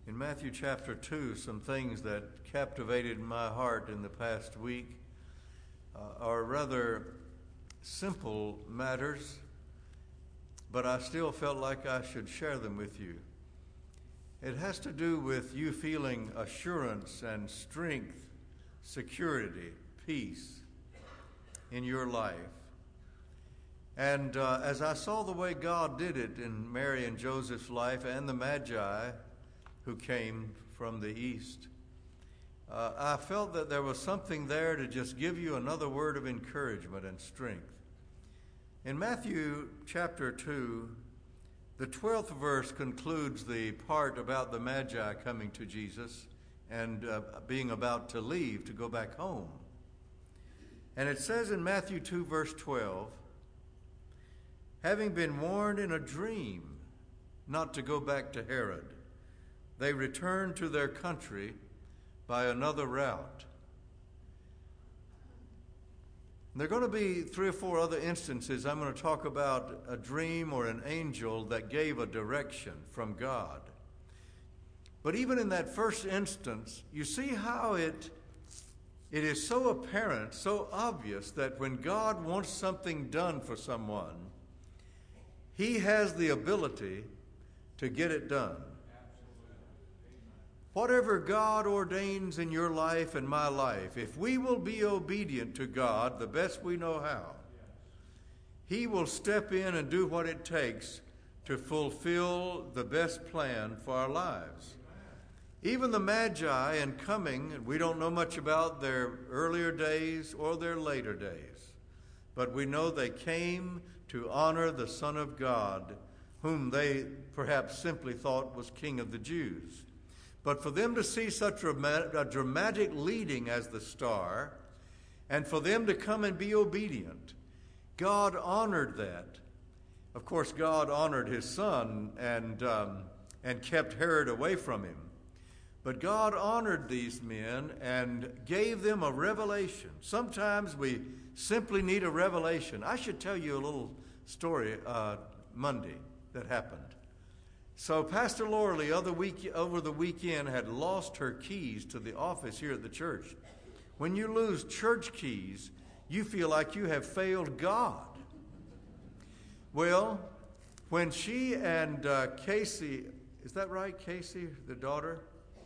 In Matthew chapter 2, some things that captivated my heart in the past week are rather simple matters, but I still felt like I should share them with you. It has to do with you feeling assurance and strength, security, peace in your life. And as I saw the way God did it in Mary and Joseph's life and the Magi who came from the east, I felt that there was something there to just give you another word of encouragement and strength. In Matthew chapter 2, the 12th verse concludes the part about the Magi coming to Jesus and being about to leave to go back home. And it says in Matthew 2, verse 12, having been warned in a dream not to go back to Herod, they returned to their country by another route. There are going to be 3 or 4 other instances I'm going to talk about a dream or an angel that gave a direction from God. But even in that first instance, you see how it is so apparent, so obvious that when God wants something done for someone, He has the ability to get it done. Whatever God ordains in your life and my life, if we will be obedient to God the best we know how, He will step in and do what it takes to fulfill the best plan for our lives. Even the Magi in coming, we don't know much about their earlier days or their later days, but we know they came to honor the Son of God, whom they perhaps simply thought was King of the Jews. But for them to see such a dramatic leading as the star, and for them to come and be obedient, God honored that. Of course, God honored His Son and kept Herod away from him. But God honored these men and gave them a revelation. Sometimes we simply need a revelation. I should tell you a little story Monday that happened. So Pastor Lorley over the weekend had lost her keys to the office here at the church. When you lose church keys, you feel like you have failed God. Well, when she and Casey, is that right, Casey, the daughter?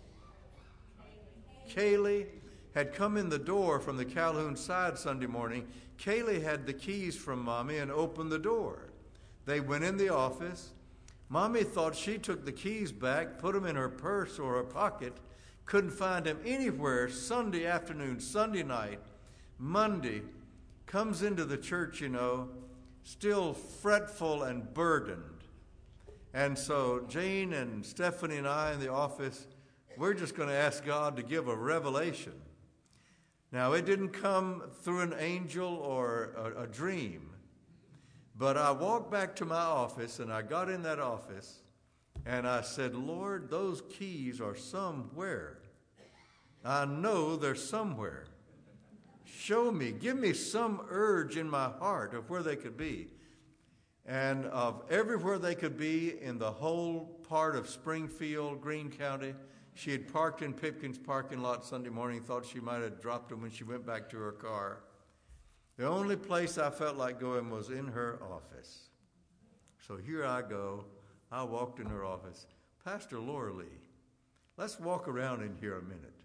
Kaylee had come in the door from the Calhoun side Sunday morning. Kaylee had the keys from Mommy and opened the door. They went in the office. Mommy thought she took the keys back, put them in her purse or her pocket, couldn't find them anywhere. Sunday afternoon, Sunday night, Monday, comes into the church, still fretful and burdened. And so Jane and Stephanie and I in the office, we're just going to ask God to give a revelation. Now, it didn't come through an angel or a dream. But I walked back to my office, and I got in that office, and I said, Lord, those keys are somewhere. I know they're somewhere. Show me, give me some urge in my heart of where they could be. And of everywhere they could be in the whole part of Springfield, Greene County. She had parked in Pipkin's parking lot Sunday morning, thought she might have dropped them when she went back to her car. The only place I felt like going was in her office. So here I go. I walked in her office. Pastor Laura Lee, let's walk around in here a minute.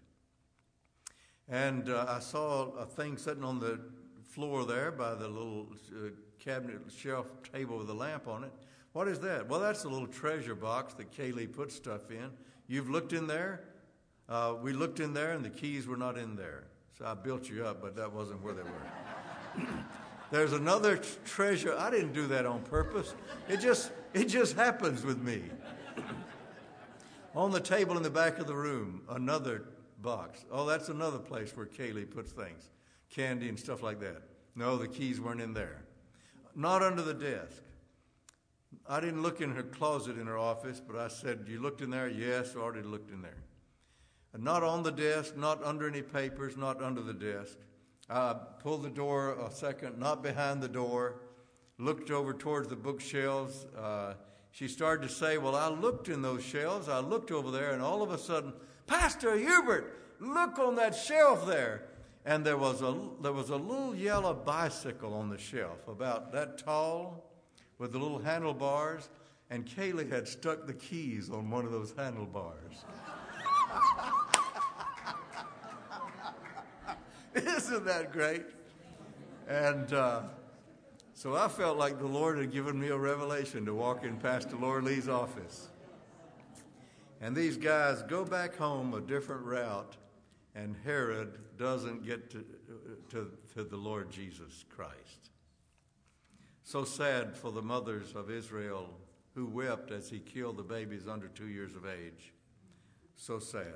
And I saw a thing sitting on the floor there by the little cabinet shelf table with a lamp on it. What is that? Well, that's a little treasure box that Kaylee put stuff in. You've looked in there? We looked in there and the keys were not in there. So I built you up, but that wasn't where they were. There's another treasure. I didn't do that on purpose. It just happens with me. On the table in the back of the room, another box. Oh, that's another place where Kaylee puts things, candy and stuff like that. No, the keys weren't in there. Not under the desk. I didn't look in her closet in her office, but I said, you looked in there? Yes, I already looked in there. Not on the desk, not under any papers, not under the desk. I pulled the door a second, not behind the door, looked over towards the bookshelves, she started to say, well, I looked in those shelves. I looked over there, and all of a sudden, Pastor Hubert, look on that shelf there. And there was a little yellow bicycle on the shelf, about that tall, with the little handlebars. And Kaylee had stuck the keys on one of those handlebars. Isn't that great? And so I felt like the Lord had given me a revelation to walk in Pastor Laura Lee's office. And these guys go back home a different route, and Herod doesn't get to the Lord Jesus Christ. So sad for the mothers of Israel who wept as he killed the babies under 2 years of age. So sad.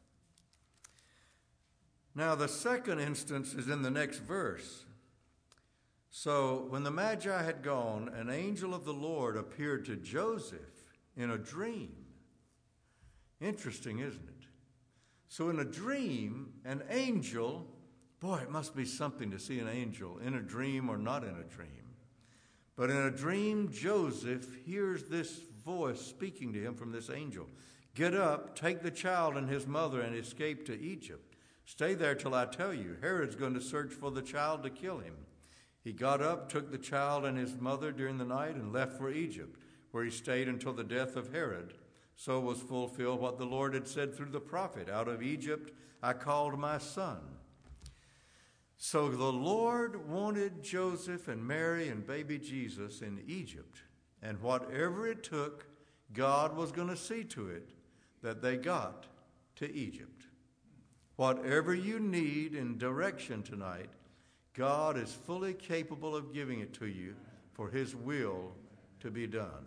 Now, the second instance is in the next verse. So, when the Magi had gone, an angel of the Lord appeared to Joseph in a dream. Interesting, isn't it? So, in a dream, an angel, boy, it must be something to see an angel in a dream or not in a dream. But in a dream, Joseph hears this voice speaking to him from this angel. Get up, take the child and his mother and escape to Egypt. Stay there till I tell you. Herod's going to search for the child to kill him. He got up, took the child and his mother during the night and left for Egypt, where he stayed until the death of Herod. So was fulfilled what the Lord had said through the prophet, out of Egypt I called my son. So the Lord wanted Joseph and Mary and baby Jesus in Egypt. And whatever it took, God was going to see to it that they got to Egypt. Whatever you need in direction tonight, God is fully capable of giving it to you for his will to be done.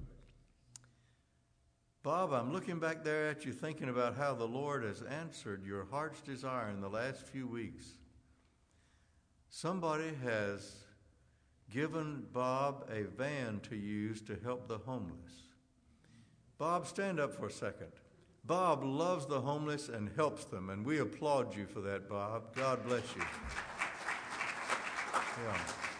Bob, I'm looking back there at you thinking about how the Lord has answered your heart's desire in the last few weeks. Somebody has given Bob a van to use to help the homeless. Bob, stand up for a second. Bob loves the homeless and helps them, and we applaud you for that, Bob. God bless you. Yeah.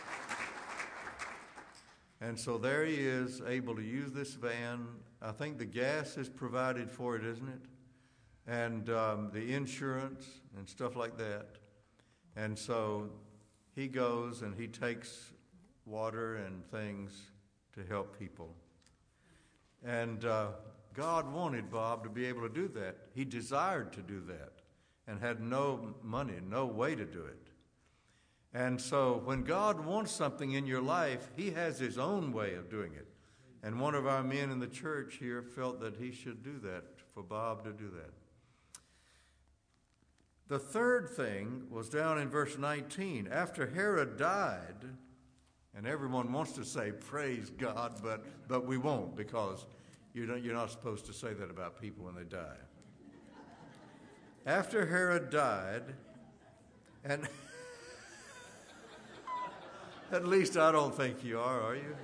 And so there he is, able to use this van. I think the gas is provided for it, isn't it? And the insurance and stuff like that. And so he goes and he takes water and things to help people. And God wanted Bob to be able to do that. He desired to do that and had no money, no way to do it. And so when God wants something in your life, he has his own way of doing it. And one of our men in the church here felt that he should do that, for Bob to do that. The third thing was down in verse 19. After Herod died, and everyone wants to say, praise God, but we won't, because you're not supposed to say that about people when they die. After Herod died, and at least I don't think you are you?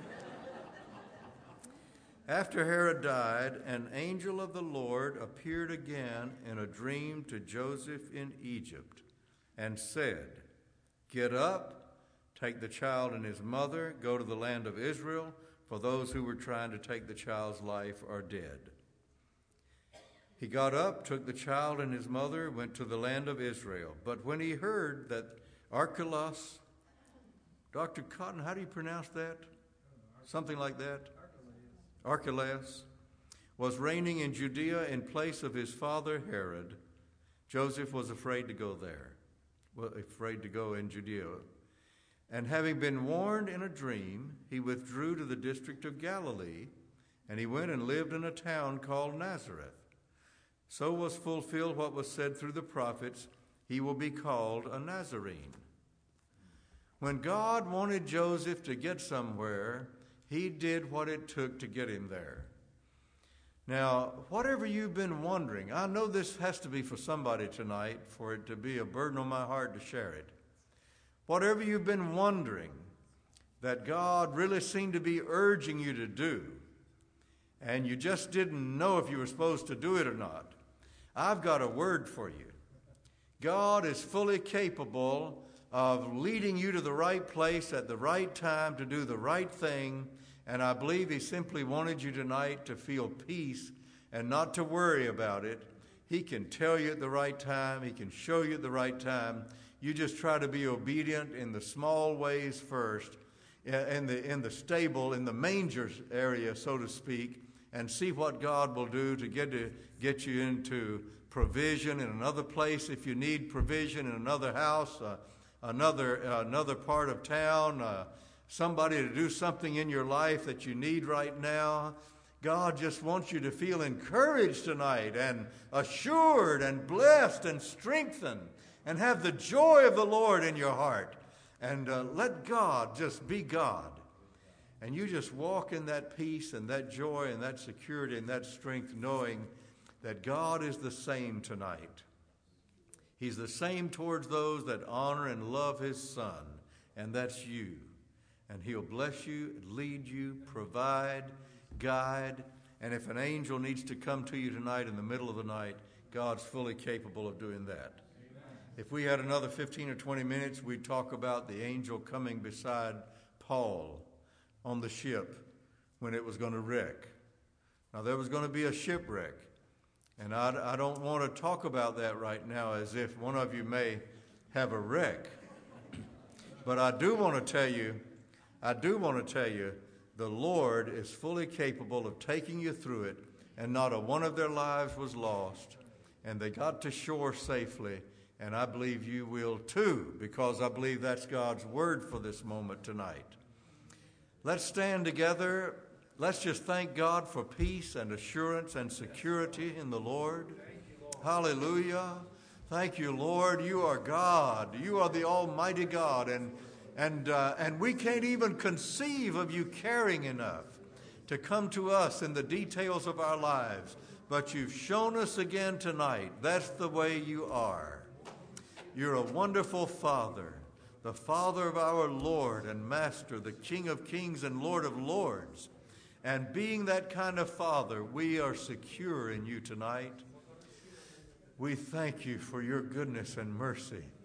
After Herod died, an angel of the Lord appeared again in a dream to Joseph in Egypt and said, get up, take the child and his mother, go to the land of Israel, for those who were trying to take the child's life are dead. He got up, took the child and his mother, went to the land of Israel. But when he heard that Archelaus, Dr. Cotton, how do you pronounce that? Something like that? Archelaus was reigning in Judea in place of his father Herod. Joseph was afraid to go there, afraid to go in Judea. And having been warned in a dream, he withdrew to the district of Galilee, and he went and lived in a town called Nazareth. So was fulfilled what was said through the prophets, he will be called a Nazarene. When God wanted Joseph to get somewhere, he did what it took to get him there. Now, whatever you've been wondering, I know this has to be for somebody tonight, for it to be a burden on my heart to share it. Whatever you've been wondering that God really seemed to be urging you to do, and you just didn't know if you were supposed to do it or not, I've got a word for you. God is fully capable of leading you to the right place at the right time to do the right thing, And I believe he simply wanted you tonight to feel peace and not to worry about it. He can tell you at the right time. He can show you at the right time. You just try to be obedient in the small ways first, in the stable, in the manger area, so to speak, and see what God will do to get you into provision in another place if you need provision in another house, another part of town, somebody to do something in your life that you need right now. God just wants you to feel encouraged tonight and assured and blessed and strengthened and have the joy of the Lord in your heart. And let God just be God. And you just walk in that peace and that joy and that security and that strength, knowing that God is the same tonight. He's the same towards those that honor and love his Son, and that's you. And he'll bless you, lead you, provide, guide. And if an angel needs to come to you tonight in the middle of the night, God's fully capable of doing that. If we had another 15 or 20 minutes, we'd talk about the angel coming beside Paul on the ship when it was going to wreck. Now, there was going to be a shipwreck, and I don't want to talk about that right now as if one of you may have a wreck. But I do want to tell you, the Lord is fully capable of taking you through it, and not a one of their lives was lost, and they got to shore safely. And I believe you will too, because I believe that's God's word for this moment tonight. Let's stand together. Let's just thank God for peace and assurance and security in the Lord. Hallelujah. Thank you, Lord. You are God. You are the Almighty God. And we can't even conceive of you caring enough to come to us in the details of our lives. But you've shown us again tonight that's the way you are. You're a wonderful Father, the Father of our Lord and Master, the King of Kings and Lord of Lords. And being that kind of Father, we are secure in you tonight. We thank you for your goodness and mercy.